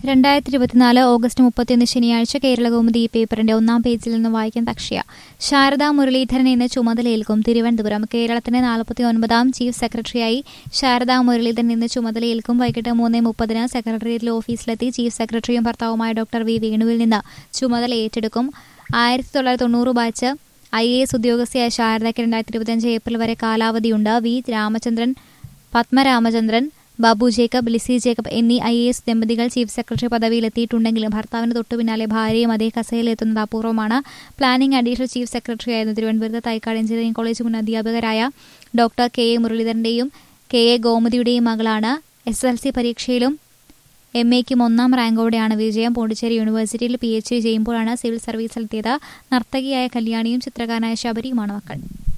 2024 August 31 ശനിയാഴ്ച കേരളകൗമുദി ഈ പേപ്പറിന്റെ ഒന്നാം പേജിൽ നിന്ന് വായിക്കാൻ തക്ഷ്യ. ശാരദാ മുരളീധരൻ ഇന്ന് ചുമതലയേൽക്കും. തിരുവനന്തപുരം. കേരളത്തിന്റെ 49ാം ചീഫ് സെക്രട്ടറിയായി ശാരദാ മുരളീധരൻ ഇന്ന് ചുമതലയേൽക്കും. വൈകിട്ട് 3:30 സെക്രട്ടേറിയറ്റിലെ ഓഫീസിലെത്തി ചീഫ് സെക്രട്ടറിയും ഭർത്താവുമായ ഡോക്ടർ വി വേണുവിൽ നിന്ന് ചുമതല ഏറ്റെടുക്കും. 1990 ബാച്ച് IAS ഉദ്യോഗസ്ഥയായ ശാരദയ്ക്ക് 2025 ഏപ്രിൽ വരെ കാലാവധിയുണ്ട്. വി രാമചന്ദ്രൻ, പത്മരാമചന്ദ്രൻ, ബാബു ജേക്കബ്, ലിസി ജേക്കബ് എന്നീ IAS ദമ്പതികൾ ചീഫ് സെക്രട്ടറി പദവിയിലെത്തിയിട്ടുണ്ടെങ്കിലും ഭർത്താവിന് തൊട്ടുപിന്നാലെ ഭാര്യയും അതേ കസേരയിലെത്തുന്നത് അപൂർവമാണ്. പ്ലാനിംഗ് അഡീഷണൽ ചീഫ് സെക്രട്ടറിയായിരുന്നു തിരുവനന്തപുരത്ത് തൈക്കാട് എഞ്ചിനീയറിംഗ് കോളേജ് മുൻ അധ്യാപകരായ ഡോക്ടർ KA മുരളീധരന്റെയും KA ഗോമതിയുടെയും മകളാണ്. SSLC പരീക്ഷയിലും MAയ്ക്കും 1ാം റാങ്കോടെയാണ് വിജയം. പോണ്ടിച്ചേരി യൂണിവേഴ്സിറ്റിയിൽ PhD ചെയ്യുമ്പോഴാണ് സിവിൽ സർവീസിലെത്തിയത്. നർത്തകിയായ കല്യാണിയും ചിത്രകാരനായ ശബരിയുമാണ് മക്കൾ.